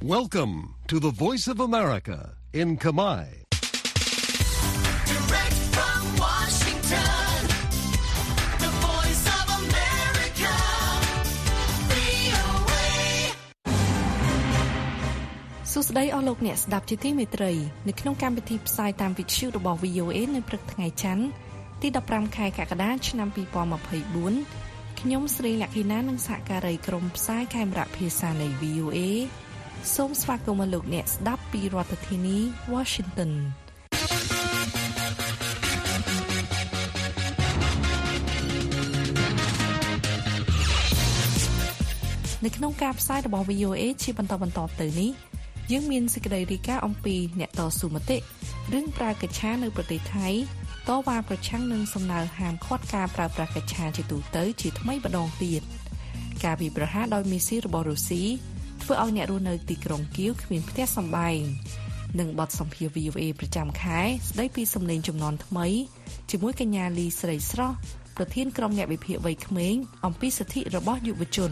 Welcome to the Voice of America in Kamai. Direct from Washington, the Voice of America, VOA. សួស្តីអស់លោកអ្នកស្ដាប់ជាទីមេត្រីនៅក្នុងកម្មវិធីផ្សាយតាមវិទ្យុរបស់ VOA នៅព្រឹកថ្ងៃច័ន្ទទី15ខែកក្កដាឆ្នាំ2024ខ្ញុំស្រីលក្ខិណានិងសហការីក្រុមផ្សាយខេមរៈភាសានៃ VOA សូមស្វាគមន៍លោកអ្នកស្ដាប់ពីរដ្ឋធានី Washington នៅក្នុងការផ្សាយរបស់ VOA ជាបន្តទៅនេះយើងមានសេចក្តីរាយការណ៍អំពីអ្នកតស៊ូមតិរឿងប្រើកិច្ឆានៅប្រទេសថៃតវ៉ាប្រឆាំងនឹងសំណើហាមឃាត់ការប្រើប្រាស់កិច្ឆាជាទូទៅជាថ្មីម្ដងទៀតការវាយប្រហារដោយមីស៊ីលរបស់រុស្ស៊ីធ្វើឲ្យអ្នករស់នៅទីក្រុងគៀវគ្មានផ្ទះសម្បែងនិងបទសម្ភាសន៍ VOA ប្រចាំខែស្ដីពីសម្លេងជំនាន់ថ្មីជាមួយកញ្ញាលីស្រីស្រស់ប្រធានក្រុមអ្នកវិភាគវ័យក្មេងអំពីសិទ្ធិរបស់យុវជន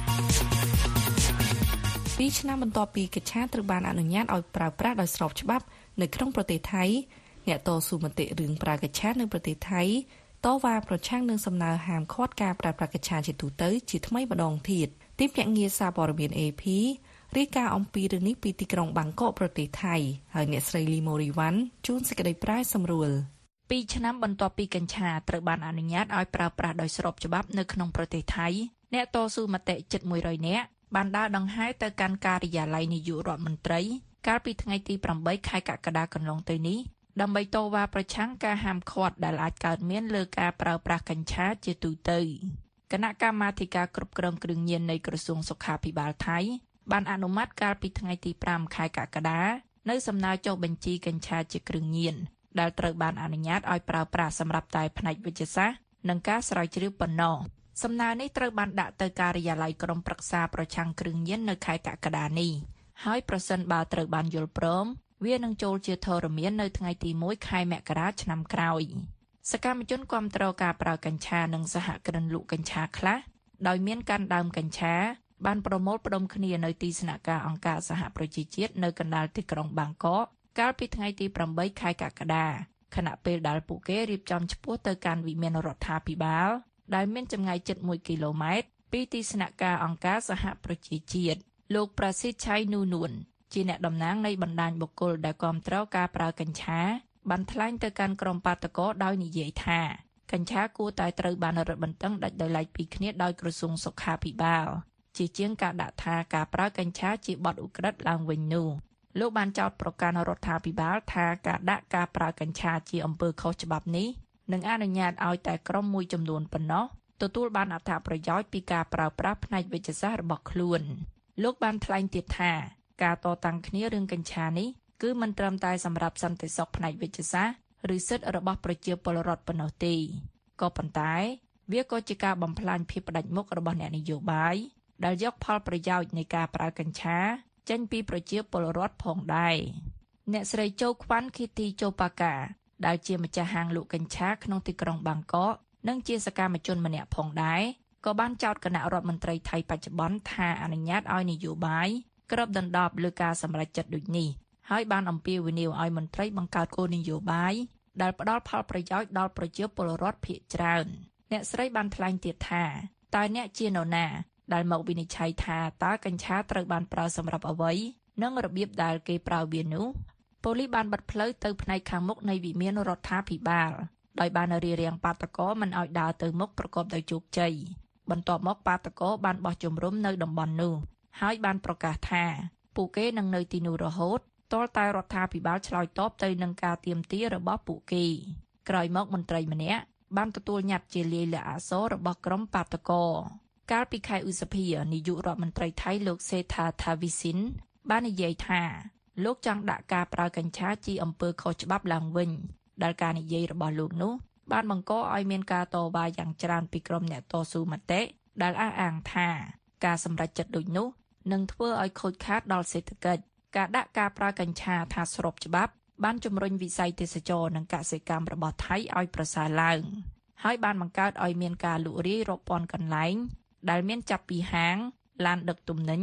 2ឆ្នាំបន្ទាប់ពីកិច្ឆាត្រូវបានអនុញ្ញាតឲ្យប្រើប្រាស់ដោយស្របច្បាប់នៅក្នុងប្រទេសថៃអ្នកតស៊ូមតិរឿងប្រើកិច្ឆានៅប្រទេសថៃតវ៉ាប្រឆាំងនឹងសំណើហាមឃាត់ការប្រើប្រាស់កិច្ឆាជាទូទៅជាថ្មីម្ដងទៀតទីភ្នាក់ងារសារព័ត៌មាន AP រាយការណ៍អំពីរឿងនេះពីទីក្រុងបាងកកប្រទេសថៃហើយអ្នកស្រីលីម៉ូរីវ៉ាន់ជួនសេចក្តីប្រាយសម្រួល2ឆ្នាំបន្ទាប់ពីកិច្ឆាត្រូវបានអនុញ្ញាតឲ្យប្រើប្រាស់ដោយស្របច្បាប់នៅក្នុងប្រទេសថៃអ្នកតស៊ូមតិជិត100នាក់បានដើរដង្ហែទៅកាន់ការិយាល័យនាយករដ្ឋមន្ត្រីកាលពីថ្ងៃទី8ខែកក្កដាកន្លងទៅនេះដើម្បីតវ៉ាប្រឆាំងការហាមឃាត់ដែលអាចកើតមានលើការប្រើប្រាស់កិច្ឆាជាទូទៅគណៈកម្មាធិការគ្រប់គ្រងគ្រឿងញៀននៃក្រសួងសុខាភិបាលថៃបានអនុម័តកាលពីថ្ងៃទី5ខែកក្កដានៅសំណើចុះបញ្ជីកិច្ឆាជាគ្រឿងញៀនដែលត្រូវបានអនុញ្ញាតឲ្យប្រើប្រាស់សម្រាប់តែផ្នែកវិទ្យាសាស្ត្រនិងការស្រាវជ្រាវប៉ុណ្ណោះសំណើនេះត្រូវបានដាក់ទៅការិយាល័យក្រុមប្រឹក្សាប្រឆាំងគ្រឿងញៀននៅខែកក្កដានេះហើយប្រសិនបើត្រូវបានយល់ព្រមវានឹងចូលជាធរមាននៅថ្ងៃទី1ខែមករាឆ្នាំក្រោយសកម្មជនគាំទ្រការប្រើកិច្ឆានិងសហគ្រិនលក់កិច្ឆាខ្លះដោយមានកាន់ដើមកិច្ឆាបានប្រមូលផ្ដុំគ្នានៅទីស្នាក់ការអង្គការសហប្រជាជាតិនៅកណ្ដាលទីក្រុងបាងកកកាលពីថ្ងៃទី8ខែកក្កដាខណៈពេលដែលពួកគេរៀបចំឆ្ពោះទៅកាន់វិមានរដ្ឋាភិបាលដែលមានចម្ងាយជិត1គីឡូម៉ែត្រពីទីស្នាក់ការអង្គការសហប្រជាជាតិលោកប្រាស៊ីតឆៃនូនួនជាអ្នកតំណាងនៃបណ្ដាញបុគ្គលដែលគាំទ្រការប្រើកិច្ឆាបានថ្លែងទៅកាន់ក្រុមបាតកោដោយនិយាយថាកិច្ឆាគួរតែត្រូវបានរឹតបន្តឹងដាច់ដោយឡែកពីគ្នាដោយក្រសួងសុខាភិបាលជាជាងការដាក់ថាការប្រើកិច្ឆាជាបទឧក្រិដ្ឋឡើងវិញនោះលោកបានចោទប្រកាន់រដ្ឋាភិបាលថាការដាក់ការប្រើកិច្ឆាជាអំពើខុសច្បាប់នេះនឹងអនុញ្ញាតឲ្យតែក្រុមមួយចំនួនប៉ុណ្ណោះទទួលបានអត្ថប្រយោជន៍ពីការប្រើប្រាស់ផ្នែកវិទ្យាសាស្ត្ររបស់ខ្លួនលោកបានថ្លែងទៀតថាការតតាំងគ្នារឿងកិច្ឆានេះគឺមិនត្រឹមតែសម្រាប់សន្តិសុខផ្នែកវិទ្យាសាស្ត្រឬសិទ្ធិរបស់ប្រជាពលរដ្ឋប៉ុណ្ណោះទេក៏ប៉ុន្តែវាក៏ជាការបំផ្លាញភាពផ្ដាច់មុខរបស់អ្នកនយោបាយដែលយកផលប្រយោជន៍នៃការប្រើកិច្ឆាចេញពីប្រជាពលរដ្ឋផងដែរអ្នកស្រីជូខ្វាន់ឃីទីជូប៉ាកាដែលជាម្ចាស់ហាងលក់កិច្ឆាក្នុងទីក្រុងបាងកកនិងជាសកម្មជនម្នាក់ផងដែរក៏បានចោទគណៈរដ្ឋមន្ត្រីថៃបច្ចុប្បន្នថាអនុញ្ញាតឲ្យនយោបាយគ្របដណ្ដប់លើការសម្រេចចិត្តដូចនេះហើយបានអំពាវនាវឲ្យមន្ត្រីបង្កើតគោលនយោបាយដែលផ្ដល់ផលប្រយោជន៍ដល់ប្រជាពលរដ្ឋភាគច្រើនអ្នកស្រីបានថ្លែងទៀតថាតើអ្នកជានរណាដែលមកវិនិច្ឆ័យថាតើកិច្ឆាត្រូវបានប្រើសម្រាប់អ្វីនិងរបៀបដែលគេប្រើវានោះប៉ូលីសបានបិទផ្លូវទៅផ្នែកខាងមុខនៃវិមានរដ្ឋាភិបាលដោយបានរារាំងបាតកោមិនឲ្យដើរទៅមុខប្រកបដោយជោគជ័យបន្ទាប់មកបាតកោបានបោះជំរំនៅតំបន់នោះហើយបានប្រកាសថាពួកគេនឹងនៅទីនោះរហូតទាល់តែរដ្ឋាភិបាលឆ្លើយតបទៅនឹងការទាមទាររបស់ពួកគេក្រោយមកមន្ត្រីម្នាក់បានទទួលញត្តិជាលាយលក្ខណ៍អក្សររបស់ក្រុមបាតកោកាលពីខែឧសភានាយករដ្ឋមន្ត្រីថៃលោកសេដ្ឋាថាវីស៊ីនបាននិយាយថាលោកចង់ដាក់ការប្រើកិច្ឆាជាអំពើខុសច្បាប់ឡើងវិញដែលការនិយាយរបស់លោកនោះបានបង្កឲ្យមានការតវ៉ាយ៉ាងច្រើនពីក្រុមអ្នកតស៊ូមតិដែលអះអាងថាការសម្រេចចិត្តដូចនោះនឹងធ្វើឲ្យខូចខាតដល់សេដ្ឋកិច្ចការដាក់ការប្រើកិច្ឆាថាស្របច្បាប់បានជំរុញវិស័យទេសចរណ៍និងកសិកម្មរបស់ថៃឲ្យប្រសើរឡើងហើយបានបង្កើតឲ្យមានការលក់រាយរាប់ពាន់កន្លែងដែលមានចាប់ពីហាងឡានដឹកទំនិញ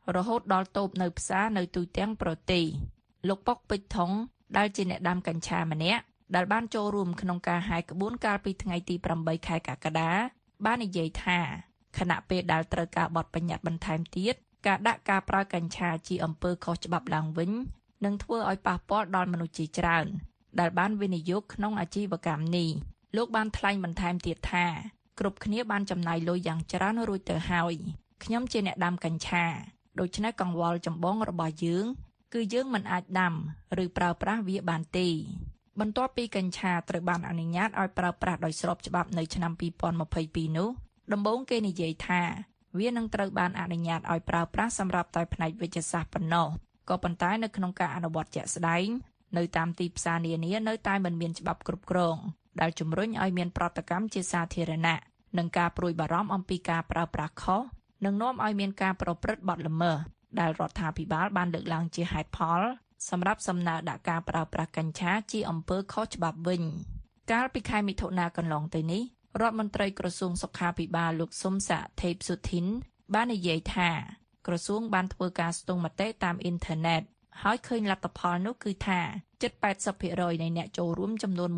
រហូតដល់តូបនៅផ្សារនៅទូទាំងប្រទេសលោកប៉ុកពេជ្រថុងដែលជាអ្នកដាំកញ្ឆាម្នាក់ដែលបានចូលរួមក្នុងការហែកក្បួនកាលពីថ្ងៃទី8ខែកក្កដាបាននិយាយថាខណៈពេលដែលត្រូវការបទបញ្ញត្តិបន្ថែមទៀតការដាក់ការប្រើកញ្ឆាជាអំពើខុសច្បាប់ឡើងវិញនឹងធ្វើឲ្យប៉ះពាល់ដល់មនុស្សជាច្រើនដែលបានវិនិយោគក្នុងអាជីវកម្មនេះលោកបានថ្លែងបន្ថែមទៀតថាគ្រប់គ្នាបានចំណាយលុយយ៉ាងច្រើនរួចទៅហើយខ្ញុំជាអ្នកដាំកញ្ឆាដូច្នេះកង្វល់ចម្បងរបស់យើងគឺយើងមិនអាចដាំឬប្រើប្រាស់វាបានទេបន្ទាប់ពីកញ្ឆាត្រូវបានអនុញ្ញាតឲ្យប្រើប្រាស់ដោយស្របច្បាប់នៅឆ្នាំ2022នោះដំបូងគេនិយាយថាវានឹងត្រូវបានអនុញ្ញាតឲ្យប្រើប្រាស់សម្រាប់តែផ្នែកវិទ្យាសាស្ត្រប៉ុណ្ណោះក៏ប៉ុន្តែនៅក្នុងការអនុវត្តជាក់ស្ដែងនៅតាមទីផ្សារនានានៅតែមិនមានច្បាប់គ្រប់គ្រងដែលជំរុញឲ្យមានប្រតិកម្មជាសាធារណៈនិងការព្រួយបារម្ភអំពីការប្រើប្រាស់ខុសនិងនាំឲ្យមានការប្រព្រឹត្តបទល្មើសដែលរដ្ឋាភិបាលបានលើកឡើងជាហេតុផលសម្រាប់សំណើដាក់ការប្រើប្រាស់កញ្ឆាជាអំពើខុសច្បាប់វិញកាលពីខែមិថុនាកន្លងទៅនេះរដ្ឋមន្ត្រីក្រសួងសុខាភិបាលលោកសុំសាថេពសុធីនបាននិយាយថាក្រសួងបានធ្វើការស្ទង់មតិតាមអ៊ីនធឺណិតហើយឃើញលទ្ធផលនោះគឺថាជិត 80% នៃអ្នកចូលរួមចំនួន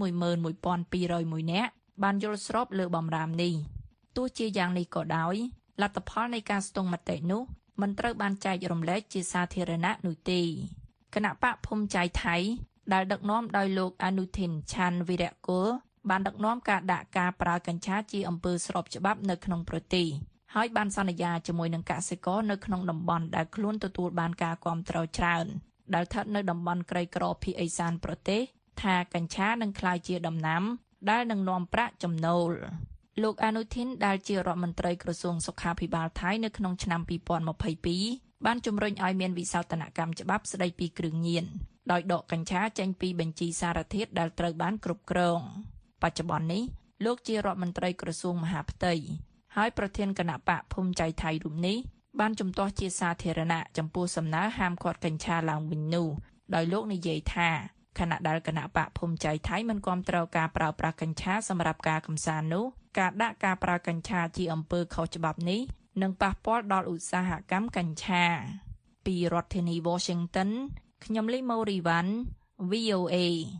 111,201 នាក់បានយល់ស្របលើបម្រាមនេះទោះជាយ៉ាងនេះក៏ដោយលទ្ធផលនៃការស្ទង់មតិនោះមិនត្រូវបានចែករំលែកជាសាធារណៈនោះទេគណៈបកភូមិใจថៃដែលដឹកនាំដោយលោកអនុធីនឆាន់វីរៈកុលបានដឹកនាំការដាក់ការប្រើកញ្ឆាជាអំពើស្របច្បាប់នៅក្នុងប្រទេសហើយបានសន្យាជាមួយនឹងកសិករនៅក្នុងតំបន់ដែលខ្លួនទទួលបានការគាំទ្រច្រើនដែលស្ថិតនៅតំបន់ក្រីក្រភាគឦសានប្រទេសថាកញ្ឆានឹងក្លាយជាដំណាំដែលនឹងនាំប្រាក់ចំណូលលោកអនុធីនដែលជារដ្ឋមន្ត្រីក្រសួងសុខាភិបាលថៃនៅក្នុងឆ្នាំ2022បានជំរុញឲ្យមានវិសោធនកម្មច្បាប់ស្តីពីគ្រឿងញៀនដោយដកកញ្ឆាចេញពីបញ្ជីសារធាតុដែលត្រូវបានគ្រប់គ្រងបច្ចុប្បន្ននេះលោកជារដ្ឋមន្ត្រីក្រសួងមហាផ្ទៃហើយប្រធានគណៈបកភូមិใจថៃរូបនេះបានជំទាស់ជាសាធារណៈចំពោះសំណើហាមឃាត់កញ្ឆាឡើងវិញនោះដោយលោកនិយាយថាខណៈដែលគណៈបកភូមិใจថៃមិនគាំទ្រការប្រើប្រាស់កញ្ឆាសម្រាប់ការកម្សាន្តនោះការដាក់ការប្រើកញ្ឆាជាអំពើខុសច្បាប់នេះនឹងប៉ះពាល់ដល់ឧស្សាហកម្មកញ្ឆាពីរដ្ឋធានី Washington ខ្ញុំលីម៉ូរីវ៉ាន់ VOA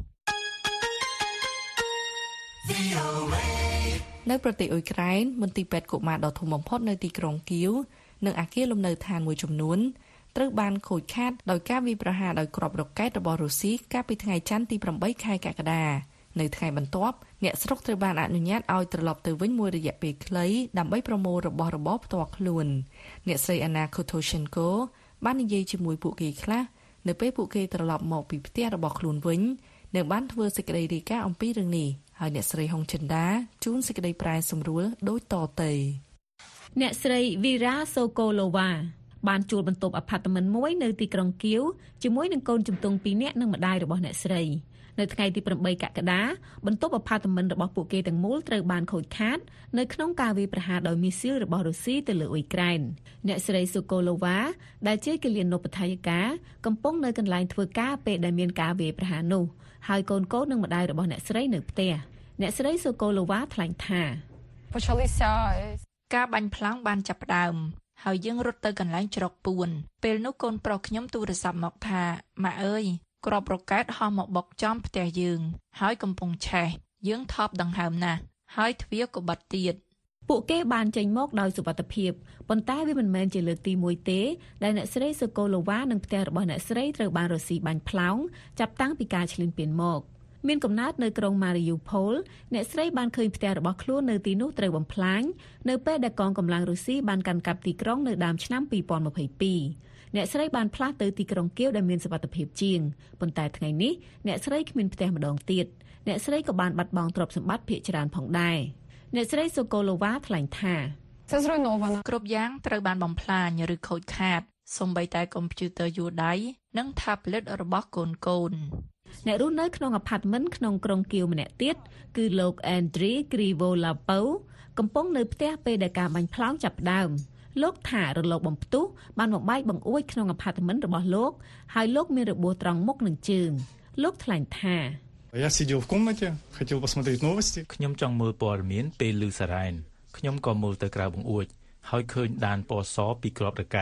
នៅប្រទេសអ៊ុយក្រែនមន្ទីរពេទ្យកុមារដ៏ធំបំផុតនៅទីក្រុងគៀវនិងអគារលំនៅឋានមួយចំនួនត្រូវបានខូចខាតដោយការវាយប្រហារដោយគ្រាប់រ៉ុកកែតរបស់រុស្ស៊ីកាលពីថ្ងៃច័ន្ទទី8ខែកក្កដានៅថ្ងៃបន្ទាប់អ្នកស្រុកត្រូវបានអនុញ្ញាតឲ្យត្រឡប់ទៅវិញមួយរយៈពេលខ្លីដើម្បីប្រមូលរបស់របរផ្ទាល់ខ្លួនអ្នកស្រីអាណា Kotoshenko បាននិយាយជាមួយពួកគេខ្លះនៅពេលពួកគេត្រឡប់មកពីផ្ទះរបស់ខ្លួនវិញនិងបានធ្វើសេចក្តីរាយការណ៍អំពីរឿងនេះហើយអ្នកស្រីហុងចិនដាជូនសេចក្តីប្រែសម្រួលដូចតទៅអ្នកស្រី Vira Sokolova បានជួលបន្ទប់អាផាតមិនមួយនៅទីក្រុងគៀវជាមួយនឹងកូនជំទង់2នាក់និងម្ដាយរបស់អ្នកស្រីនៅថ្ងៃទី8កក្កដាបន្ទប់អាផាតមិនរបស់ពួកគេទាំងមូលត្រូវបានខូចខាតនៅក្នុងការវាយប្រហារដោយមីស៊ីលរបស់រុស្ស៊ីទៅលើអ៊ុយក្រែនអ្នកស្រី Sokolova ដែលជាគិលានុបដ្ឋាយិកាកំពុងនៅកន្លែងធ្វើការពេលដែលមានការវាយប្រហារនោះហើយកូននិងម្ដាយរបស់អ្នកស្រីនៅផ្ទះអ្នកស្រី Sokolova ថ្លែងថាការបាញ់ប្លង់បានចាប់ផ្ដើមហើយយើងរត់ទៅកន្លែងជ្រកពួនពេលនោះកូនប្រុសខ្ញុំទូរស័ព្ទមកថាម៉ាក់អើយគ្រាប់រ៉ុកកែតហោះមកបុកចំផ្ទះយើងហើយកំពុងឆេះយើងថប់ដង្ហើមណាស់ហើយទ្វារក៏បិទទៀតពួកគេបានចេញមកដោយសុវត្ថិភាពប៉ុន្តែវាមិនមែនជាលើកទី1ទេដែលអ្នកស្រី Sokolova និងផ្ទះរបស់អ្នកស្រីត្រូវបានរុស្ស៊ីបាញ់ប្លង់ចាប់តាំងពីការឈ្លានពានមកមានកំណើតនៅក្រុង Mariupol អ្នកស្រីបានឃើញផ្ទះរបស់ខ្លួននៅទីនោះត្រូវបំផ្លាញនៅពេលដែលកងកម្លាំងរុស្ស៊ីបានកាន់កាប់ទីក្រុងនៅដើមឆ្នាំ2022អ្នកស្រីបានផ្លាស់ទៅទីក្រុងគៀវដែលមានសុវត្ថិភាពជាងប៉ុន្តែថ្ងៃនេះអ្នកស្រីគ្មានផ្ទះម្ដងទៀតអ្នកស្រីក៏បានបាត់បង់ទ្រព្យសម្បត្តិភាគច្រើនផងដែរអ្នកស្រី Sokolova ថ្លែងថាគ្រប់យ៉ាងត្រូវបានបំផ្លាញឬខូចខាតសូម្បីតែកុំព្យូទ័រយួរដៃនិង tablet របស់កូនអ្នករស់នៅក្នុងអាផាតមិនក្នុងក្រុងគៀវម្នាក់ទៀតគឺលោក Andriy Krivolapov កំពុងនៅផ្ទះពេលដែលការបាញ់ប្លង់ចាប់ផ្ដើមលោកថារលកបំផ្ទុះបានបំបែកបង្អួចក្នុងអាផាតមិនរបស់លោកហើយលោកមានរបួសត្រង់មុខនិងជើងលោកថ្លែងថា Я сидел в комнате, хотел посмотреть новости. ខ្ញុំចង់មើលព័ត៌មានពេលឮសារ៉ែនខ្ញុំក៏មើលទៅក្រៅបង្អួចហើយឃើញដានពណ៌សពីគ្រាប់រ៉ុកកែត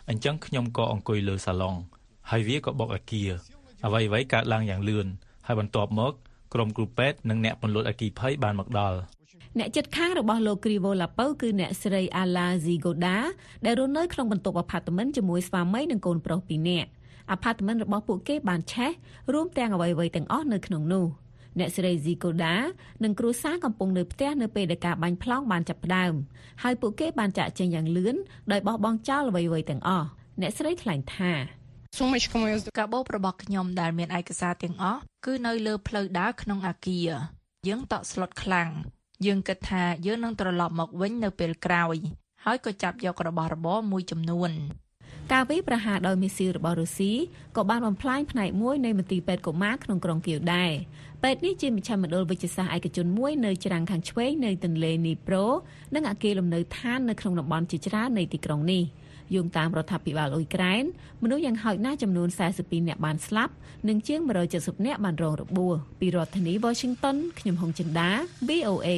អញ្ចឹងខ្ញុំក៏អង្គុយលើសាឡុងហើយវាក៏បុកអាគារអ្វីៗកើតឡើងយ៉ាងលឿនហើយបន្ទាប់មកក្រុមគ្រូពេទ្យនិងអ្នកពន្លត់អគ្គិភ័យបានមកដល់អ្នកជិតខាងរបស់លោកគ្រីវូឡាពៅគឺអ្នកស្រីអាឡាស៊ីហ្គូដាដែលរស់នៅក្នុងបន្ទប់អាផាតមិនជាមួយស្វាមីនិងកូនប្រុស2នាក់អាផាតមិនរបស់ពួកគេបានឆេះរួមទាំងអ្វីៗទាំងអស់នៅក្នុងនោះអ្នកស្រីស៊ីកូដានិងគ្រួសារកំពុងនៅផ្ទះនៅពេលដែលការបាញ់ប្លង់បានចាប់ផ្ដើមហើយពួកគេបានចាក់ចេញយ៉ាងលឿនដោយបោះបង់ចោលអ្វីៗទាំងអស់អ្នកស្រីថ្លែងថាកាបូបរបស់ខ្ញុំដែលមានឯកសារទាំងអស់គឺនៅលើផ្លូវដើរក្នុងអគារយើងតក់ស្លុតខ្លាំងយើងគិតថាយើងនឹងត្រឡប់មកវិញនៅពេលក្រោយហើយក៏ចាប់យករបស់របរមួយចំនួនការវាយប្រហារដោយមីស៊ីលរបស់រុស្ស៊ីក៏បានបំផ្លាញផ្នែកមួយនៃមន្ទីរពេទ្យកុមារក្នុងក្រុងគៀវដែរពេទ្យនេះជាមជ្ឈមណ្ឌលវិទ្យាសាស្ត្រឯកជនមួយនៅច្រាំងខាងឆ្វេងនៃទន្លេនីប្រូនិងអគារលំនៅឋាននៅក្នុងតំបន់ជាច្រើននៃទីក្រុងនេះយោងតាមរដ្ឋាភិបាលអ៊ុយក្រែនមនុស្សយ៉ាងហោចណាស់ចំនួន42នាក់បានស្លាប់និងជាង170នាក់បានរងរបួសពីរដ្ឋធានី Washington ខ្ញុំហុងចិន្តា VOA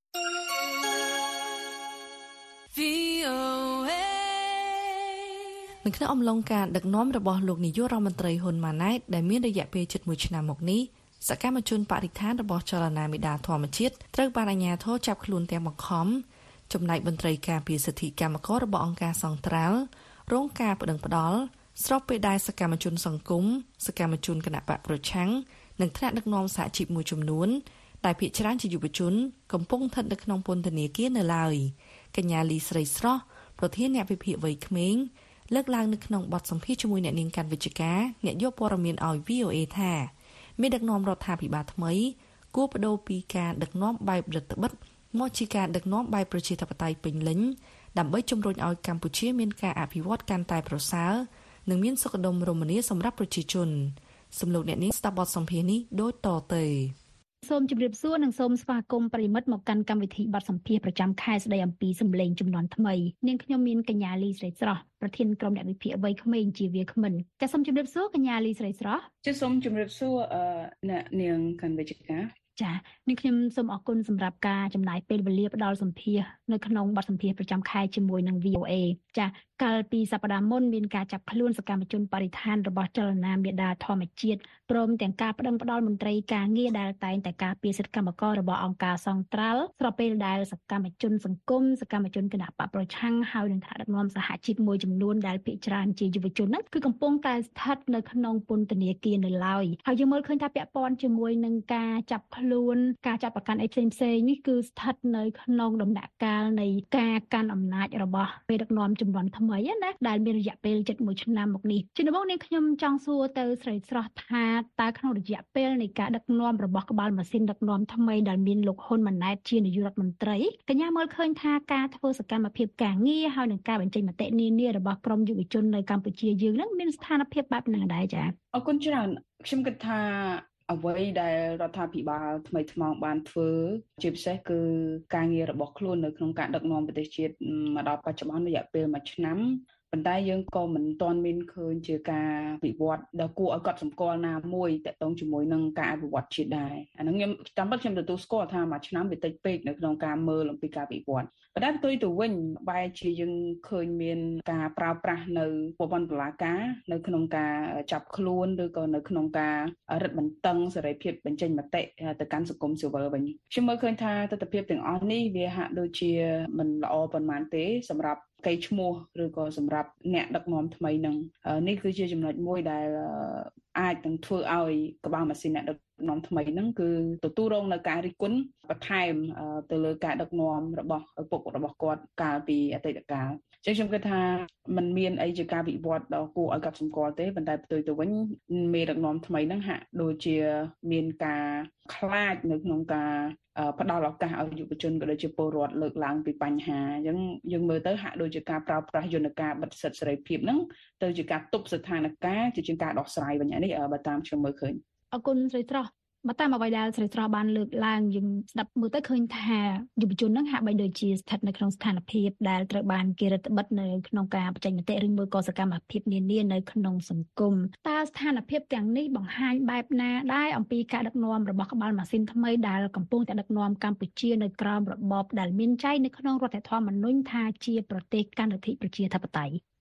នៅក្នុងអំឡុងការដឹកនាំរបស់លោកនាយករដ្ឋមន្ត្រីហ៊ុនម៉ាណែតដែលមានរយៈពេលជិត1ឆ្នាំមកនេះសកម្មជនបរិស្ថានរបស់ចលនាមេដាធម្មជាតិត្រូវបានអាជ្ញាធរចាប់ខ្លួនទាំងបង្ខំចំណែកមន្ត្រីការពារសិទ្ធិកម្មកររបស់អង្គការសង្ត្រាល់រងការប្តឹងផ្តល់ស្របពេលដែលសកម្មជនសង្គមសកម្មជនគណបកប្រឆាំងនិងថ្នាក់ដឹកនាំសហជីពមួយចំនួនដែលភាគច្រើនជាយុវជនកំពុងស្ថិតនៅក្នុងពន្ធនាគារនៅឡើយកញ្ញាលីស្រីស្រស់ប្រធានអ្នកវិភាគវ័យក្មេងលើកឡើងនៅក្នុងបទសម្ភាសន៍ជាមួយអ្នកនាងកាន់វិជ្ជការអ្នកយកព័ត៌មានឲ្យ VOA ថាមានដឹកនាំរដ្ឋាភិបាលថ្មីគួរបដូរពីការដឹកនាំបែបរដ្ឋបិទមកជាការដឹកនាំបែបប្រជាធិបតេយ្យពេញលេញដើម្បីជំរុញឲ្យកម្ពុជាមានការអភិវឌ្ឍកាន់តែប្រសើរនិងមានសុខដុមរមនាសម្រាប់ប្រជាជនសំលោកអ្នកនាងស្ដាប់បទសម្ភាសន៍នេះដូចតទៅសូមជម្រាបសួរនិងសូមស្វាគមន៍ប្រិមិត្តមកកាន់កម្មវិធីបទសម្ភាសន៍ប្រចាំខែស្ដីអំពីសម្លេងជំនាន់ថ្មីនាងខ្ញុំមានកញ្ញាលីស្រីស្រស់ប្រធានក្រុមអ្នកវិភាគវ័យក្មេងជាវាគ្មិនចាសសូមជម្រាបសួរកញ្ញាលីស្រីស្រស់ចាសសូមជម្រាបសួរអ្នកនាងកាន់វិជ្ជការចានាងខ្ញុំសូមអរគុណសម្រាប់ការចំណាយពេលវេលាផ្ដល់សម្ភាសន៍នៅក្នុងបទសម្ភាសន៍ប្រចាំខែជាមួយនឹង VOA ចាកាលពីសប្តាហ៍មុនមានការចាប់ខ្លួនសកម្មជនបរិស្ថានរបស់ចលនាមេដាធម្មជាតិព្រមទាំងការប្តឹងផ្តល់មន្ត្រីការងារដែលតែងតែការពារសិទ្ធិកម្មកររបស់អង្គការសង្ត្រាល់ស្របពេលដែលសកម្មជនសង្គមសកម្មជនគណបកប្រឆាំងហើយនឹងថ្នាក់ដឹកនាំសហជីពមួយចំនួនដែលភាគច្រើនជាយុវជនហ្នឹងគឺកំពុងតែស្ថិតនៅក្នុងពន្ធនាគារនៅឡើយហើយយើងមើលឃើញថាពាក់ព័ន្ធជាមួយនឹងការចាប់ខ្លួនការចាប់ប្រកាន់អីផ្សេងៗនេះគឺស្ថិតនៅក្នុងដំណាក់កាលនៃការកាន់អំណាចរបស់មេដឹកនាំជំនាន់ថ្មីណាដែលមានរយៈពេលជិត1ឆ្នាំមកនេះជាដំបូងនេះខ្ញុំចង់សួរទៅស្រីស្រស់ថាតើក្នុងរយៈពេលនៃការដឹកនាំរបស់ក្បាលម៉ាស៊ីនដឹកនាំថ្មីដែលមានលោកហ៊ុនម៉ាណែតជានាយករដ្ឋមន្ត្រីកញ្ញាមើលឃើញថាការធ្វើសកម្មភាពការងារហើយនឹងការបញ្ចេញមតិនានារបស់ក្រមយុវជននៅកម្ពុជាយើងនឹងមានស្ថានភាពបែបណាដែរចា៎អរគុណច្រើនខ្ញុំគិតថាអ្វីដែលរដ្ឋាភិបាលថ្មីថ្មោងបានធ្វើជាពិសេសគឺការងាររបស់ខ្លួននៅក្នុងការដឹកនាំប្រទេសជាតិមកដល់បច្ចុប្បន្នរយៈពេល1ឆ្នាំប៉ុន្តែយើងក៏មិនទាន់មានឃើញជាការវិវត្តដែលគួរឲ្យកត់សម្គាល់ណាមួយទាក់ទងជាមួយនឹងការអភិវឌ្ឍជាតិដែរអាហ្នឹងខ្ញុំទទួលស្គាល់ថាមួយឆ្នាំវាតិចពេកនៅក្នុងការមើលអំពីការវិវត្តប៉ុន្តែផ្ទុយទៅវិញបែរជាយើងឃើញមានការប្រើប្រាស់នៅប្រព័ន្ធតុលាការនៅក្នុងការចាប់ខ្លួនឬក៏នៅក្នុងការរឹតបន្តឹងសេរីភាពបញ្ចេញមតិទៅកាន់សង្គមស៊ីវិលវិញខ្ញុំមើលឃើញថាទស្សនវិជ្ជាទាំងអស់នេះវាហាក់ដូចជាមិនល្អប៉ុន្មានទេសម្រាប់កេរ្តិ៍ឈ្មោះឬក៏សម្រាប់អ្នកដឹកនាំថ្មីនឹងនេះគឺជាចំណុចមួយដែលអាចនឹងធ្វើឲ្យក្បាលម៉ាស៊ីនអ្នកដឹកនាំថ្មីហ្នឹងគឺទទួលរងនៅការរិះគន់បន្ថែមទៅលើការដឹកនាំរបស់ឪពុករបស់គាត់កាលពីអតីតកាលចឹងខ្ញុំគិតថាมันមានអីជាការវិវត្តដ៏គួរឲ្យកត់សម្គាល់ទេប៉ុន្តែផ្ទុយទៅវិញមេដឹកនាំថ្មីហ្នឹងហាក់ដូចជាមានការខ្លាចនៅក្នុងការផ្ដល់ឱកាសឲ្យយុវជនក៏ដូចជាពលរដ្ឋលើកឡើងពីបញ្ហាអញ្ចឹងយើងមើលទៅហាក់ដូចជាការប្រើប្រាស់យន្តការបិទសិទ្ធិសេរីភាពហ្នឹងទៅជាការទប់ស្ថានភាពជាជាងការដោះស្រាយវិញនេះបើតាមខ្ញុំមើលឃើញអរគុណស្រីស្រស់បើតាមអ្វីដែលស្រីស្រស់បានលើកឡើងយើងស្ដាប់មើលទៅឃើញថាយុវជនហ្នឹងហាក់បីដូចជាស្ថិតនៅក្នុងស្ថានភាពដែលត្រូវបានគេរឹតបន្តឹងនៅក្នុងការបញ្ចេញមតិឬមួយក៏សកម្មភាពនានានៅក្នុងសង្គមតើស្ថានភាពទាំងនេះបង្ហាញបែបណាដែរអំពីការដឹកនាំរបស់ក្បាលម៉ាស៊ីនថ្មីដែលកំពុងតែដឹកនាំកម្ពុជានៅក្រោមរបបដែលមានចែងនៅក្នុងរដ្ឋធម្មនុញ្ញថាជាប្រទេសកាន់លទ្ធិប្រជាធិបតេយ្យ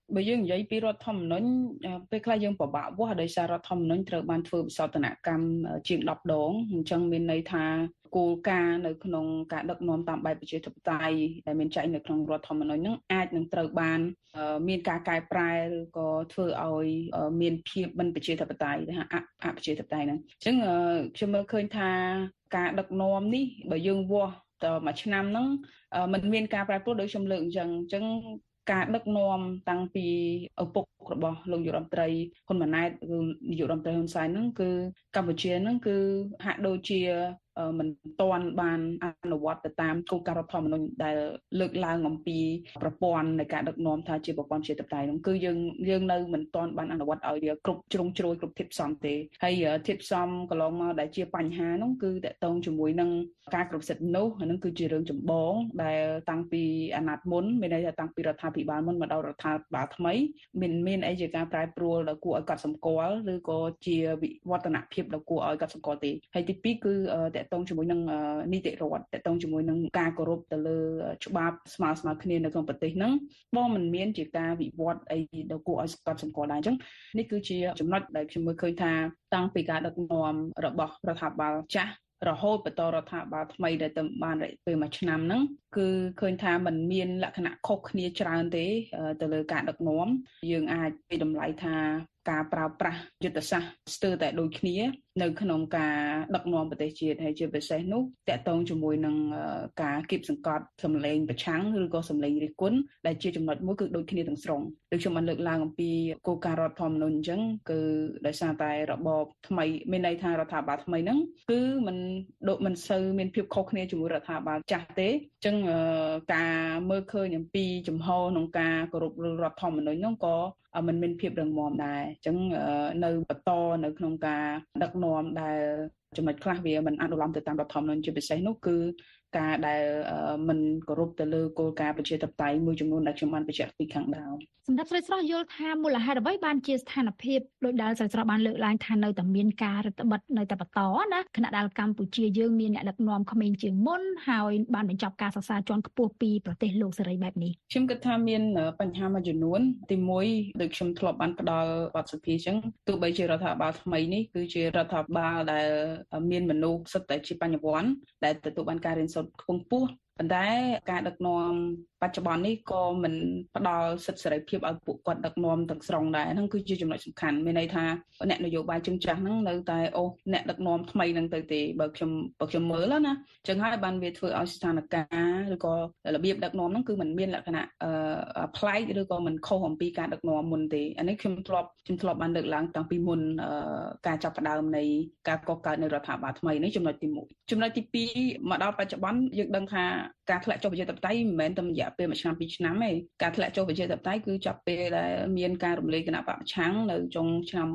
បើយើងនិយាយពីរដ្ឋធម្មនុញ្ញពេលខ្លះយើងពិបាកវាស់ដោយសាររដ្ឋធម្មនុញ្ញត្រូវបានធ្វើវិសោធនកម្មជាង10ដងអញ្ចឹងមានន័យថាគោលការណ៍នៅក្នុងការដឹកនាំតាមបែបប្រជាធិបតេយ្យដែលមានចែងនៅក្នុងរដ្ឋធម្មនុញ្ញហ្នឹងអាចនឹងត្រូវបានមានការកែប្រែឬក៏ធ្វើឲ្យមានភាពមិនប្រជាធិបតេយ្យថាអប្រជាធិបតេយ្យហ្នឹងអញ្ចឹងខ្ញុំមើលឃើញថាការដឹកនាំនេះបើយើងវាស់តមួយឆ្នាំហ្នឹងมันមានការប្រែប្រួលដូចខ្ញុំលើកអញ្ចឹងការដឹកនាំតាំងពីឪពុករបស់លោកនាយករដ្ឋមន្ត្រីហ៊ុនម៉ាណែតឬនាយករដ្ឋមន្ត្រីហ៊ុនសែនហ្នឹងគឺកម្ពុជាហ្នឹងគឺហាក់ដូចជាមិនទាន់បានអនុវត្តទៅតាមគោលការណ៍រដ្ឋធម្មនុញ្ញដែលលើកឡើងអំពីប្រព័ន្ធនៃការដឹកនាំថាជាប្រព័ន្ធប្រជាធិបតេយ្យហ្នឹងគឺយើងនៅមិនទាន់បានអនុវត្តឲ្យវាគ្រប់ជ្រុងជ្រោយគ្រប់ធាតុផ្សំទេហើយធាតុផ្សំកន្លងមកដែលជាបញ្ហាហ្នឹងគឺតកតងជាមួយនឹងការគ្រប់សិទ្ធិមនុស្សហ្នឹងគឺជារឿងចម្បងដែលតាំងពីអាណត្តិមុនមានន័យថាតាំងពីរដ្ឋាភិបាលមុនមកដល់រដ្ឋាភិបាលថ្មីមានអីជាការប្រែប្រួលដែលគួរឲ្យកត់សម្គាល់ឬក៏ជាវិវឌ្ឍនភាពដែលគួរឲ្យកត់សម្គាល់ទេហើយទី2គឺតកតងជាមួយនឹងនីតិរដ្ឋតកតងជាមួយនឹងការគោរពទៅលើច្បាប់ស្មើគ្នានៅក្នុងប្រទេសហ្នឹងបងមិនមានជាការវិវត្តអីដែលគួរឲ្យកត់សម្គាល់ដែរអញ្ចឹងនេះគឺជាចំណុចដែលខ្ញុំមើលឃើញថាតាំងពីការដឹកនាំរបស់រដ្ឋាភិបាលចាស់រហូតបន្តរដ្ឋាភិបាលថ្មីដែលទៅបានរយៈពេលមួយឆ្នាំហ្នឹងគឺឃើញថាมันមានលក្ខណៈខុសគ្នាច្រើនទេទៅលើការដឹកនាំយើងអាចពីតម្លៃថាការប្រើប្រាស់យុទ្ធសាស្ត្រស្ទើរតែដូចគ្នានៅក្នុងការដឹកនាំប្រទេសជាតិហើយជាពិសេសនោះតកតងជាមួយនឹងការគៀបសង្កត់សម្លេងប្រឆាំងឬក៏សម្លេងរិះគន់ដែលជាចំណុចមួយគឺដូចគ្នាទាំងស្រុងដូចខ្ញុំបានលើកឡើងអំពីគោលការណ៍រដ្ឋធម្មនុញ្ញអញ្ចឹងគឺដោយសារតែរបបថ្មីមានន័យថារដ្ឋាភិបាលថ្មីហ្នឹងគឺមិនសូវមានភាពខុសគ្នាជាមួយរដ្ឋាភិបាលចាស់ទេអញ្ចឹងការមើលឃើញអំពីចំហក្នុងការគោរពរដ្ឋធម្មនុញ្ញហ្នឹងក៏มันមានភាពរឹងមាំដែរអញ្ចឹងនៅបន្តនៅក្នុងការដឹកនាំដែលចំណុចខ្លះវាមិនអនុលោមទៅតាមរដ្ឋធម្មនុញ្ញជាពិសេសនោះគឺការដែលមិនគោរពទៅលើគោលការណ៍ប្រជាធិបតេយ្យមួយចំនួនដែលខ្ញុំបានបញ្ជាក់ពីខាងដើមសម្រាប់ស្រីស្រស់យល់ថាមូលហេតុអ្វីបានជាស្ថានភាពដោយដែលស្រីស្រស់បានលើកឡើងថានៅតែមានការរដ្ឋបិទនៅតែបន្តណាខណៈដែលកម្ពុជាយើងមានអ្នកដឹកនាំក្មេងជាងមុនហើយបានបញ្ចប់ការសិក្សាជាន់ខ្ពស់ពីប្រទេសលោកសេរីបែបនេះខ្ញុំគិតថាមានបញ្ហាមួយចំនួនទី1ដូចខ្ញុំធ្លាប់បានផ្ដល់បទសភាអញ្ចឹងទោះបីជារដ្ឋាភិបាលថ្មីនេះគឺជារដ្ឋាភិបាលដែលមានមនុស្សសិតតែជាបញ្ញវន្តដែលទទួលបានការរៀនសូត្រខ្ពង់ខ្ពស់ប៉ុន្តែការដឹកនាំបច្ចុប្បន្ននេះក៏មិនផ្ដល់សិទ្ធិសេរីភាពឲ្យពួកគាត់ដឹកនាំទាំងស្រុងដែរហ្នឹងគឺជាចំណុចសំខាន់មានន័យថាអ្នកនយោបាយជំចាស់ហ្នឹងនៅតែអ្នកដឹកនាំថ្មីហ្នឹងទៅទេបើខ្ញុំមើលណាអញ្ចឹងហើយបានវាធ្វើឲ្យស្ថានភាពឬក៏របៀបដឹកនាំហ្នឹងគឺมันមានលក្ខណៈប្លែកឬក៏มันខុសអំពីការដឹកនាំមុនទេអានេះខ្ញុំធ្លាប់បានលើកឡើងតាំងពីមុនការចាប់ផ្ដើមនៃការកកើតនៃរដ្ឋាភិបាលថ្មីនេះចំណុចទី1ចំណុចទី2មកដល់បច្ចុប្បន្នយើងដឹងថាការធ្លាក់ចុះប្រជាធិបតេយ្យមិនមែនតែរយៈពេល1ឆ្នាំ2ឆ្នាំទេការធ្លាក់ចុះប្រជាធិបតេយ្យគឺចាប់ពេលដែលមានការរំលែកគណៈបព្វឆាំងនៅចុងឆ្នាំ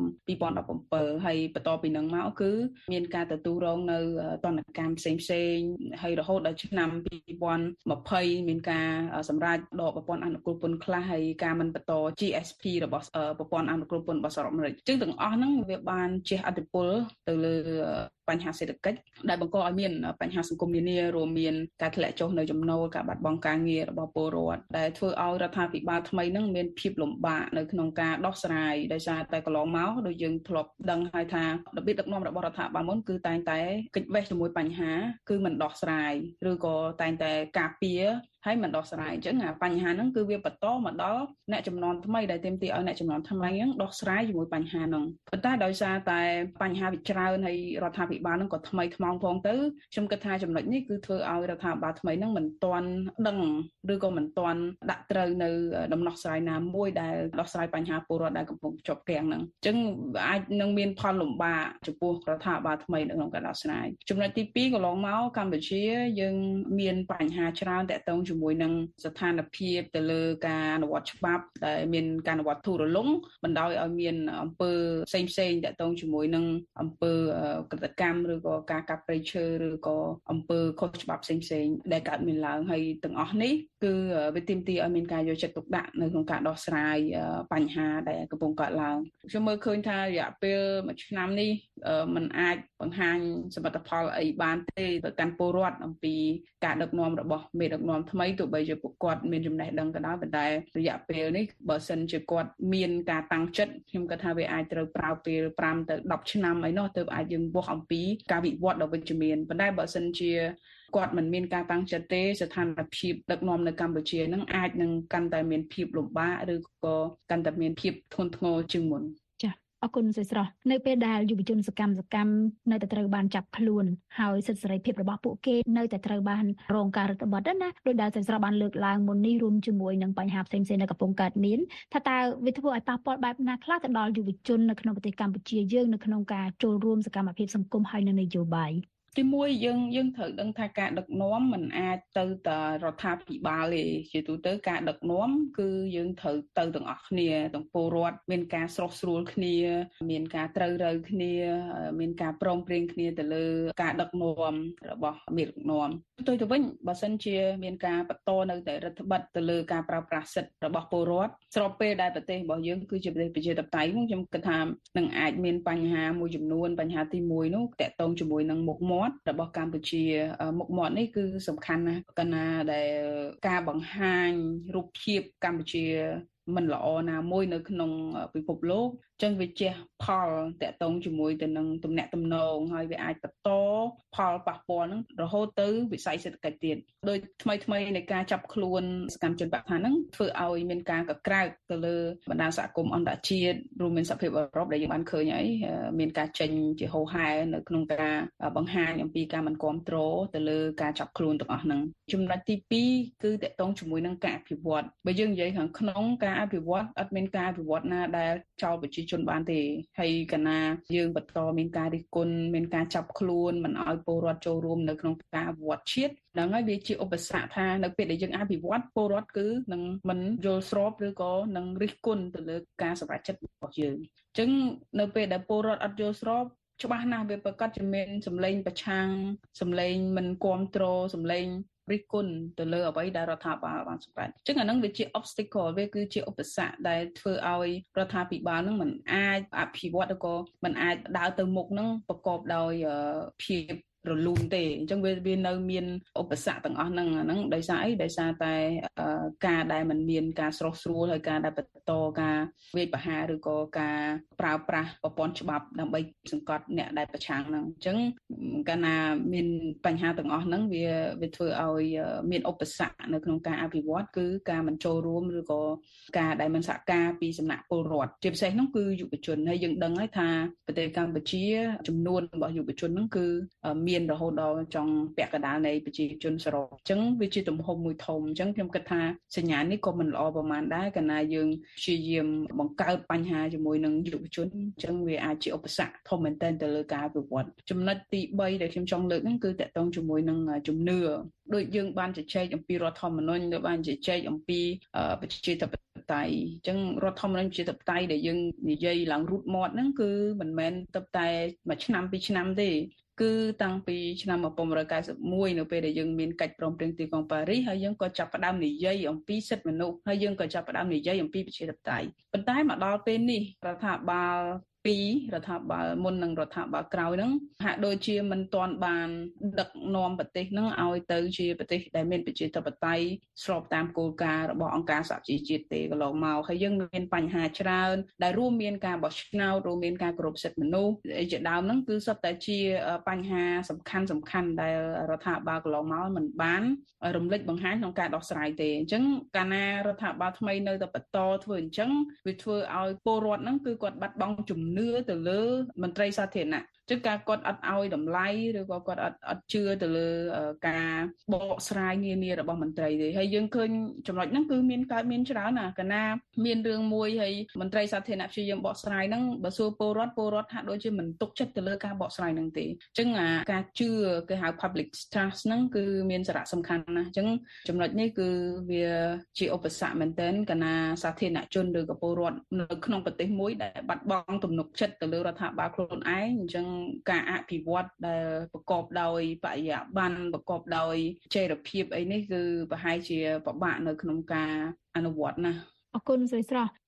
2017ហើយបន្ទាប់ពីនឹងមកគឺមានការទទួលរងនៅទណ្ឌកម្មផ្សេងហើយរហូតដល់ឆ្នាំ2020មានការសម្រេចដកប្រព័ន្ធអនុគ្រោះពន្ធខ្លះហើយការមិនបន្ត GSP របស់ប្រព័ន្ធអនុគ្រោះពន្ធរបស់សហរដ្ឋអាមេរិកអញ្ចឹងទាំងអស់ហ្នឹងវាបានជះឥទ្ធិពលទៅលើបញ្ហាសេដ្ឋកិច្ចដែលបង្កឲ្យមានបញ្ហាសង្គមនានារួមមានការធ្លាក់ចុះនៅចំណូលការបាត់បង់ការងាររបស់ពលរដ្ឋដែលធ្វើឲ្យរដ្ឋាភិបាលថ្មីនឹងមានភាពលំបាកនៅក្នុងការដោះស្រាយដោយសារតែកន្លងមកដូចយើងធ្លាប់ដឹងហើយថារបៀបដឹកនាំរបស់រដ្ឋាភិបាលមុនគឺតែងតែគេចវេះជាមួយបញ្ហាគឺមិនដោះស្រាយឬក៏តែងតែការពារហើយមិនដោះស្រាយអញ្ចឹងបញ្ហាហ្នឹងគឺវាបន្តមកដល់អ្នកចំនួនថ្មីដែលទាមទារឲ្យអ្នកចំនួនថ្មីហ្នឹងដោះស្រាយជាមួយបញ្ហាហ្នឹងប៉ុន្តែដោយសារតែបញ្ហាវាច្រើនហើយរដ្ឋាភិបាលហ្នឹងក៏ថ្មីថ្មោងផងទៅខ្ញុំគិតថាចំណុចនេះគឺធ្វើឲ្យរដ្ឋាភិបាលថ្មីហ្នឹងមិនទាន់ដឹងឬក៏មិនទាន់ដាក់ត្រូវនៅដំណោះស្រាយណាមួយដែលដោះស្រាយបញ្ហាពលរដ្ឋដែលកំពុងជាប់គាំងហ្នឹងអញ្ចឹងអាចនឹងមានផលលំបាកចំពោះរដ្ឋាភិបាលថ្មីនៅក្នុងការដោះស្រាយចំណុចទី2កន្លងមកកម្ពុជាយើងមានបញ្ហាច្រើនតាក់ទងជាមួយនឹងស្ថានភាពទៅលើការអនុវត្តច្បាប់ដែលមានការអនុវត្តធូររលុងបណ្ដោយឲ្យមានអំពើផ្សេងតាក់ទងជាមួយនឹងអំពើក្រិតកម្មឬក៏ការកាប់ព្រៃឈើឬក៏អំពើខុសច្បាប់ផ្សេងដែលកើតមានឡើងហើយទាំងអស់នេះគឺវាទាមទារឲ្យមានការយកចិត្តទុកដាក់នៅក្នុងការដោះស្រាយបញ្ហាដែលកំពុងកើតឡើងខ្ញុំមើលឃើញថារយៈពេល1ឆ្នាំនេះมันអាចបង្ហាញសមិទ្ធផលអីបានទេទៅកាន់ពលរដ្ឋអំពីការដឹកនាំរបស់មេដឹកនាំថ្មីទោះបីជាពួកគាត់មានចំណេះដឹងក៏ដោយប៉ុន្តែរយៈពេលនេះបើសិនជាគាត់មានការតាំងចិត្តខ្ញុំគិតថាវាអាចត្រូវប្រើពេល5ទៅ10ឆ្នាំអីនោះទើបអាចយើងវាស់អំពីការវិវត្តដ៏វិជ្ជមានប៉ុន្តែបើសិនជាគាត់មិនមានការតាំងចិត្តទេស្ថានភាពដឹកនាំនៅកម្ពុជានឹងអាចនឹងកាន់តែមានភាពលំបាកឬក៏កាន់តែមានភាពធ្ងន់ធ្ងរជាងមុនអរគុណស្រីស្រស់នៅពេលដែលយុវជនសកម្មនៅតែត្រូវបានចាប់ខ្លួនហើយសិទ្ធិសេរីភាពរបស់ពួកគេនៅតែត្រូវបានរងការរឹតបន្តឹងណាដោយដែលស្រីស្រស់បានលើកឡើងមុននេះរួមជាមួយនឹងបញ្ហាផ្សេងៗនៅកំពុងកើតមានថាតើវាធ្វើឲ្យប៉ះពាល់បែបណាខ្លះទៅដល់យុវជននៅក្នុងប្រទេសកម្ពុជាយើងនៅក្នុងការចូលរួមសកម្មភាពសង្គមហើយនិងនយោបាយទីមួយយើងត្រូវដឹងថាការដឹកនាំមិនអាចទៅតែរដ្ឋាភិបាលទេជាទូទៅការដឹកនាំគឺយើងត្រូវទៅទាំងអស់គ្នាទាំងពលរដ្ឋមានការស្រោះស្រួលគ្នាមានការត្រូវរើគ្នាមានការព្រមព្រៀងគ្នាទៅលើការដឹកនាំរបស់មេដឹកនាំផ្ទុយទៅវិញបើសិនជាមានការបន្តនៅតែរដ្ឋបတ်ទៅលើការប្រើប្រាស់សិទ្ធិរបស់ពលរដ្ឋស្របពេលដែលប្រទេសរបស់យើងគឺជាប្រទេសប្រជាធិបតេយ្យនោះខ្ញុំគិតថានឹងអាចមានបញ្ហាមួយចំនួនបញ្ហាទី1នោះតកតងជាមួយនឹងមុខមាត់របស់កម្ពុជាមុខមាត់នេះគឺសំខាន់ណាស់កាលណាដែលការបង្ហាញរូបភាពកម្ពុជាមិនល្អណាមួយនៅក្នុងពិភពលោកចឹងវាជះផលតកតងជាមួយទៅនឹងទំនាក់ទំនងហើយវាអាចបន្តផលប៉ះពាល់ហ្នឹងរហូតទៅវិស័យសេដ្ឋកិច្ចទៀតដោយថ្មីនៃការចាប់ខ្លួនសកម្មជនបកថាហ្នឹងធ្វើឲ្យមានការកក្រើកទៅលើបណ្ដាសហគមន៍អន្តរជាតិរួមមានសហភាពអឺរ៉ុបដែលយើងបានឃើញហើយមានការចេញជាហូរហែនៅក្នុងការបង្ហាញអំពីការមិនគ្រប់គ្រងទៅលើការចាប់ខ្លួនទាំងអស់ហ្នឹងចំណុចទី2គឺតកតងជាមួយនឹងការអភិវឌ្ឍបើយើងនិយាយខាងក្នុងការអភិវឌ្ឍអត់មានការអភិវឌ្ឍណាដែលចោលប្រជាជនបានទេហើយកណាយើងបន្តមានការរិះគន់មានការចាប់ខ្លួនមិនឲ្យពលរដ្ឋចូលរួមនៅក្នុងការអភិវឌ្ឍជាតិហ្នឹងហើយវាជាឧបសគ្គថានៅពេលដែលយើងអភិវឌ្ឍពលរដ្ឋគឺនឹងមិនយល់ស្របឬក៏នឹងរិះគន់ទៅលើការសម្រេចចិត្តរបស់យើងអញ្ចឹងនៅពេលដែលពលរដ្ឋអត់យល់ស្របច្បាស់ណាស់វាប្រកាសជាមានសម្លេងប្រឆាំងសម្លេងមិនគ្រប់គ្រងសម្លេងរិះគន់ទៅលើអ្វីដែលរដ្ឋាភិបាលបានសម្រេចអញ្ចឹងអានឹងវាជា obstacle វាគឺជាឧបសគ្គដែលធ្វើឲ្យរដ្ឋាភិបាលនឹងមិនអាចអភិវឌ្ឍឬក៏មិនអាចដើរទៅមុខនឹងប្រកបដោយភាពរលូនទេអញ្ចឹងវានៅមានឧបសគ្គទាំងអស់ហ្នឹងដោយសារអីដោយសារតែការដែលมันមានការស្រោះស្រួលហើយការដែលបន្តការវាយប្រហារឬក៏ការប្រើប្រាស់ប្រព័ន្ធច្បាប់ដើម្បីសង្កត់អ្នកដែលប្រឆាំងហ្នឹងអញ្ចឹងកាលណាមានបញ្ហាទាំងអស់ហ្នឹងវាធ្វើឲ្យមានឧបសគ្គនៅក្នុងការអភិវឌ្ឍគឺការមិនចូលរួមឬក៏ការដែលមិនសហការពីសំណាក់ពលរដ្ឋជាពិសេសហ្នឹងគឺយុវជនហើយយើងដឹងហើយថាប្រទេសកម្ពុជាចំនួនរបស់យុវជនហ្នឹងគឺមានរហូតដល់ចុងពាក់កណ្ដាលនៃប្រជាជនសរុបអញ្ចឹងវាជាទំហំមួយធំអញ្ចឹងខ្ញុំគិតថាសញ្ញានេះក៏មិនល្អប្រហែលដែរកាលណាយើងព្យាយាមបង្កើតបញ្ហាជាមួយនឹងយុវជនអញ្ចឹងវាអាចជាឧបសគ្គធំមែនទែនទៅលើការអភិវឌ្ឍចំណុចទី3ដែលខ្ញុំចង់លើកហ្នឹងគឺតកតងជាមួយនឹងជំនឿដូចយើងបានជជែកអំពីរដ្ឋធម្មនុញ្ញដូចបានជជែកអំពីប្រជាធិបតេយ្យអញ្ចឹងរដ្ឋធម្មនុញ្ញប្រជាធិបតេយ្យដែលយើងនិយាយឡើងរូតមាត់ហ្នឹងគឺមិនមែនទៅតែមួយឆ្នាំពីរឆ្នាំទេគឺតាំងពីឆ្នាំ1991នៅពេលដែលយើងមានកិច្ចព្រមព្រៀងទីក្រុងប៉ារីសហើយយើងក៏ចាប់ផ្ដើមនិយាយអំពីសិទ្ធិមនុស្សហើយយើងក៏ចាប់ផ្ដើមនិយាយអំពីប្រជាធិបតេយ្យប៉ុន្តែមកដល់ពេលនេះរដ្ឋាភិបាលរដ្ឋាភិបាលមុននិងរដ្ឋាភិបាលក្រោយហ្នឹងហាក់ដូចជាមិនទាន់បានដឹកនាំប្រទេសហ្នឹងឲ្យទៅជាប្រទេសដែលមានប្រជាធិបតេយ្យស្របតាមគោលការណ៍របស់អង្គការសហជីវជាតិទេកន្លងមកហើយយើងមានបញ្ហាច្រើនដែលរួមមានការបោះឆ្នោតរួមមានការគោរពសិទ្ធិមនុស្សជាដើមហ្នឹងគឺសុទ្ធតែជាបញ្ហាសំខាន់ដែលរដ្ឋាភិបាលកន្លងមកមិនបានរំលេចបង្ហាញក្នុងការដោះស្រាយទេអញ្ចឹងកាលណារដ្ឋាភិបាលថ្មីនៅតែបន្តធ្វើអញ្ចឹងវាធ្វើឲ្យពលរដ្ឋហ្នឹងគឺគាត់បាត់បង់ជំនឿទៅលើមន្ត្រីសាធារណៈចឹងការគាត់អត់ឲ្យតម្លៃឬក៏គាត់អត់ជឿទៅលើការបកស្រាយនានារបស់មន្ត្រីទេហើយយើងឃើញចំណុចហ្នឹងគឺមានកើតមានច្រើនណាកាលណាមានរឿងមួយហើយមន្ត្រីសាធារណៈព្យាយាមបកស្រាយហ្នឹងបើសួរពលរដ្ឋហាក់ដូចជាមិនទុកចិត្តទៅលើការបកស្រាយហ្នឹងទេអញ្ចឹងការជឿគេហៅ public trust ហ្នឹងគឺមានសារៈសំខាន់ណាស់អញ្ចឹងចំណុចនេះគឺវាជាឧបសគ្គមែនទែនកាលណាសាធារណជនឬក៏ពលរដ្ឋនៅក្នុងប្រទេសមួយដែលបាត់បង់ទំនុកចិត្តទៅលើរដ្ឋាភិបាលខ្លួនឯងអញ្ចឹងការអភិវឌ្ឍដែលប្រកបដោយបរិយាបន្នប្រកបដោយចីរភាពអីនេះគឺប្រហែលជាពិបាកនៅក្នុងការអនុវត្តណាអរគុណស្រីស្រស់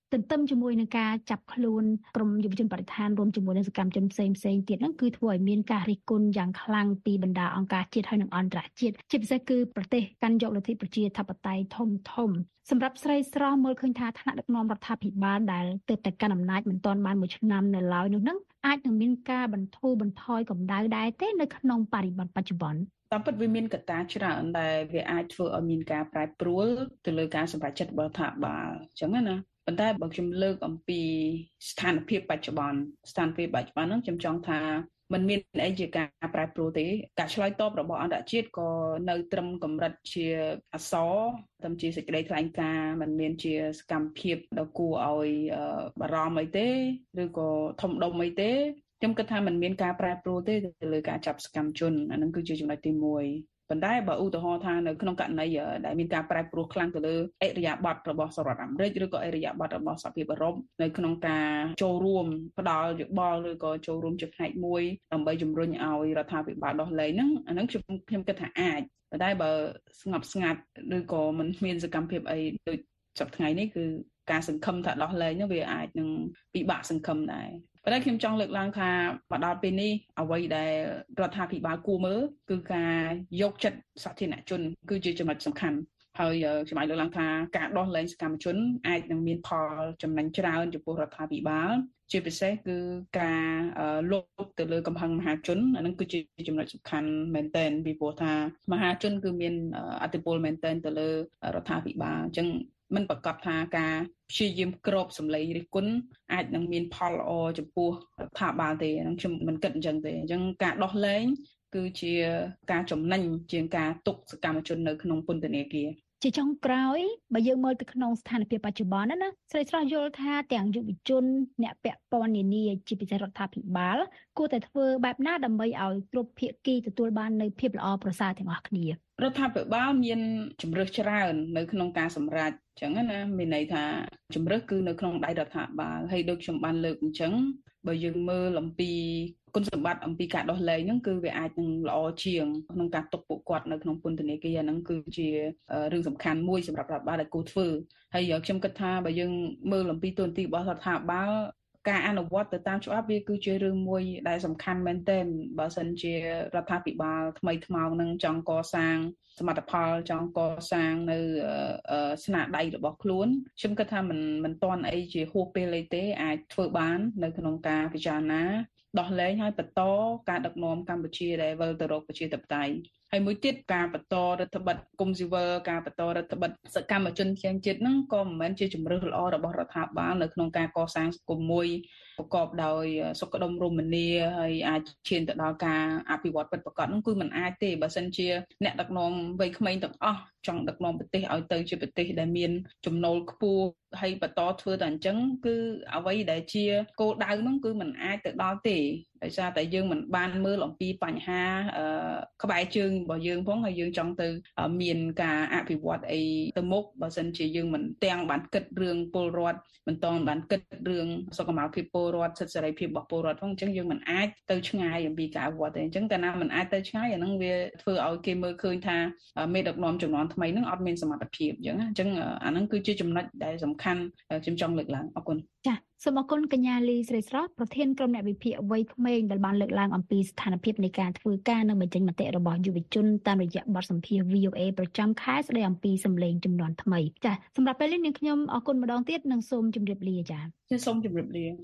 ទន្ទឹមជាមួយនឹងការចាប់ខ្លួនក្រុមយុវជនបរិស្ថានរួមជាមួយនឹងសកម្មជនផ្សេងៗទៀតហ្នឹងគឺធ្វើឲ្យមានការរិះគន់យ៉ាងខ្លាំងពីបណ្ដាអង្គការជាតិហើយនិងអន្តរជាតិជាពិសេសគឺប្រទេសកាន់យកលទ្ធិប្រជាធិបតេយ្យធំសម្រាប់ស្រីស្រស់មើលឃើញថាថ្នាក់ដឹកនាំរដ្ឋាភិបាលដែលទើបតែកាន់អំណាចមិនទាន់បាន1ឆ្នាំនៅឡើយនោះហ្នឹងអាចនឹងមានការបន្ធូរបន្ថយកម្ដៅដែរទេនៅក្នុងបរិបទបច្ចុប្បន្នតាមពិតវាមានកត្តាច្រើនដែលវាអាចធ្វើឲ្យមានការប្រែប្រួលទៅលើការសម្រេចចិត្តរបស់រដ្ឋាភិបាលអញ្ចឹងណាប៉ុន្តែបើខ្ញុំលើកអំពីស្ថានភាពបច្ចុប្បន្នហ្នឹងខ្ញុំចង់ថាมันមានអីជាការប្រែប្រួលទេការឆ្លើយតបរបស់អន្តរជាតិក៏នៅត្រឹមកម្រិតជាអក្សរត្រឹមជាសេចក្តីថ្លែងការណ៍มันមានជាសកម្មភាពដ៏គួរឲ្យបារម្ភអីទេឬក៏ធំដុំអីទេខ្ញុំគិតថាมันមានការប្រែប្រួលទេទៅលើការចាប់សកម្មជនអានឹងគឺជាចំណុចទី1ប៉ុន្តែបើឧទាហរណ៍ថានៅក្នុងករណីដែលមានការប្រែប្រួលខ្លាំងទៅលើអិរិយាបថរបស់សហរដ្ឋអាមេរិកឬក៏អិរិយាបថរបស់សហភាពអឺរ៉ុបនៅក្នុងការចូលរួមផ្ដល់យោបល់ឬក៏ចូលរួមជាផ្នែកមួយដើម្បីជំរុញឲ្យរដ្ឋាភិបាលដោះលែងហ្នឹងអាហ្នឹងខ្ញុំគិតថាអាចប៉ុន្តែបើស្ងប់ស្ងាត់ឬក៏មិនមានសកម្មភាពអីដូចសប្តាហ៍ថ្ងៃនេះគឺការសង្ឃឹមថាដោះលែងហ្នឹងវាអាចនឹងពិបាកសង្ឃឹមដែរប៉ុន្តែខ្ញុំចង់លើកឡើងថាមកដល់ពេលនេះអ្វីដែលរដ្ឋាភិបាលគួរមើលគឺការយកចិត្តសាធារណជនគឺជាចំណុចសំខាន់ហើយខ្ញុំអាចលើកឡើងថាការដោះលែងសកម្មជនអាចនឹងមានផលចំណេញច្រើនចំពោះរដ្ឋាភិបាលជាពិសេសគឺការលុបទៅលើកំហឹងមហាជនអានឹងគឺជាចំណុចសំខាន់មែនទែនពីព្រោះថាមហាជនគឺមានឥទ្ធិពលមែនទែនទៅលើរដ្ឋាភិបាលអញ្ចឹងមិនប្រកាសថាការព្យាយាមក្របសម្លេងរិះគន់អាចនឹងមានផលល្អចំពោះរដ្ឋាភិបាលទេហ្នឹងខ្ញុំមិនគិតអញ្ចឹងទេអញ្ចឹងការដោះលែងគឺជាការចំណេញជាងការទុកសកម្មជននៅក្នុងពន្ធនាគារជាចុងក្រោយបើយើងមើលទៅក្នុងស្ថានភាពបច្ចុប្បន្នណាស្រីស្រស់យល់ថាទាំងយុវជនអ្នកពាក់ព័ន្ធនានាជាពិសេសរដ្ឋាភិបាលគួរតែធ្វើបែបណាដើម្បីឲ្យគ្រប់ភាគីទទួលបាននូវភាពល្អប្រសើរទាំងអស់គ្នារដ្ឋាភិបាលមានជំរើសច្រើននៅក្នុងការសម្រេចអញ្ចឹងណាមានន័យថាជំរើសគឺនៅក្នុងដៃរដ្ឋាភិបាលហើយដូចខ្ញុំបានលើកអញ្ចឹងបើយើងមើលអំពីគុណសម្បត្តិអំពីការដោះលែងហ្នឹងគឺវាអាចនឹងល្អជាងក្នុងការទុកពួកគាត់នៅក្នុងពន្ធនាគារហ្នឹងគឺជារឿងសំខាន់មួយសម្រាប់រដ្ឋបាលដែលគួរធ្វើហើយខ្ញុំគិតថាបើយើងមើលអំពីតួនាទីរបស់រដ្ឋាភិបាលការអនុវត្តទៅតាមច្បាប់វាគឺជារឿងមួយដែលសំខាន់មែនទែនបើសិនជារដ្ឋាភិបាលថ្មីថ្មោងនឹងចង់កសាងសមិទ្ធផលចង់កសាងនៅស្នាដៃរបស់ខ្លួនខ្ញុំគិតថាមិនទាន់អីជាហួសពេលអីទេអាចធ្វើបាននៅក្នុងការពិចារណាដោះលែងឲ្យបន្តការដឹកនាំកម្ពុជាដែលវិលទៅរកប្រជាធិបតេយ្យហើយមួយទៀតការបន្តរដ្ឋបတ်គុំស៊ីវិលការបន្តរដ្ឋបတ်សកម្មជនផ្សេងទៀតហ្នឹងក៏មិនមែនជាជំរើសល្អរបស់រដ្ឋាភិបាលនៅក្នុងការកសាងសង្គមមួយប្រកបដោយសុខដុមរមនាហើយអាចឈានទៅដល់ការអភិវឌ្ឍពិតប្រាកដហ្នឹងគឺមិនអាចទេបើសិនជាអ្នកដឹកនាំវ័យក្មេងទាំងអស់ចង់ដឹកនាំប្រទេសឲ្យទៅជាប្រទេសដែលមានចំណូលខ្ពស់ហើយបន្តធ្វើតែអញ្ចឹងគឺអ្វីដែលជាគោលដៅហ្នឹងគឺមិនអាចទៅដល់ទេដោយសារតែយើងមិនបានមើលអំពីបញ្ហាក្បែរជើងរបស់យើងផងហើយយើងចង់ទៅមានការអភិវឌ្ឍអីទៅមុខបើសិនជាយើងមិនទាំងបានគិតរឿងពលរដ្ឋមិនតបានគិតរឿងសុខុមាលភាពពលរដ្ឋសិទ្ធិសេរីភាពរបស់ពលរដ្ឋផងអញ្ចឹងយើងមិនអាចទៅឆ្ងាយអំពីការអភិវឌ្ឍទេអញ្ចឹងកាលណាមិនអាចទៅឆ្ងាយអាហ្នឹងវាធ្វើឲ្យគេមើលឃើញថាមេដឹកនាំជំនាន់ថ្មីហ្នឹងអត់មានសមត្ថភាពអញ្ចឹងអាហ្នឹងគឺជាចំណុចដែលសំខាន់ខ្ញុំចង់លើកឡើងអរគុណចា៎សូមអរគុណកញ្ញាលីស្រីស្រស់ប្រធានក្រុមអ្នកវិភាគវ័យក្មេងដែលបានលើកឡើងអំពីស្ថានភាពនៃការធ្វើការនិងបញ្ចេញមតិរបស់យុវជនតាមរយៈបទសម្ភាសន៍ VOA ប្រចាំខែស្ដីអំពីសម្លេងជំនាន់ថ្មីចា៎សម្រាប់ពេលនេះនាងខ្ញុំអរគុណម្ដងទៀតនិងសូមជម្រាបលាចា៎សូមជម្រាបលា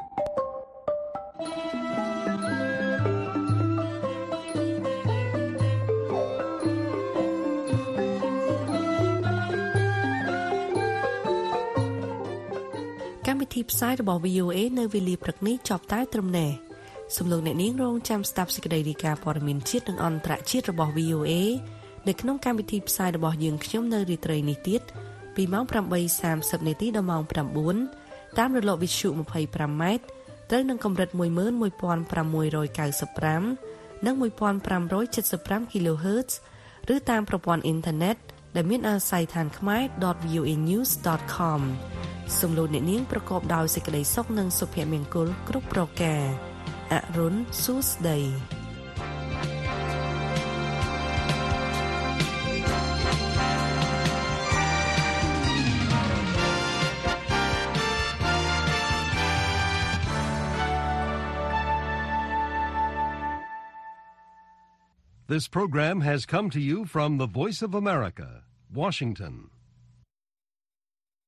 កម្មវិធីផ្សាយរបស់ VOA នៅវេលាព្រឹកនេះចប់តែត្រឹមនេះសូមលោកអ្នកនាងរងចាំស្ដាប់សេចក្តីរាយការណ៍ព័ត៌មានជាតិនិងអន្តរជាតិរបស់ VOA នៅក្នុងកម្មវិធីផ្សាយរបស់យើងខ្ញុំនៅរាត្រីនេះទៀតពីម៉ោង 8:30 នាទីដល់ម៉ោង 9 តាមរលកវិទ្យុ 25 ម៉ែត្រត្រូវនឹងកម្រិត 11695 និង 1575 kHz ឬតាមប្រព័ន្ធអ៊ីនធឺណិតដែលមានអាស័យដ្ឋានខ្មែរ.voanews.com សូមលោកអ្នកនាងប្រកបដោយសេចក្តីសុខនិងសុភមង្គលគ្រប់ប្រការអរុនសួស្តី This program has come to you from the Voice of America, Washington.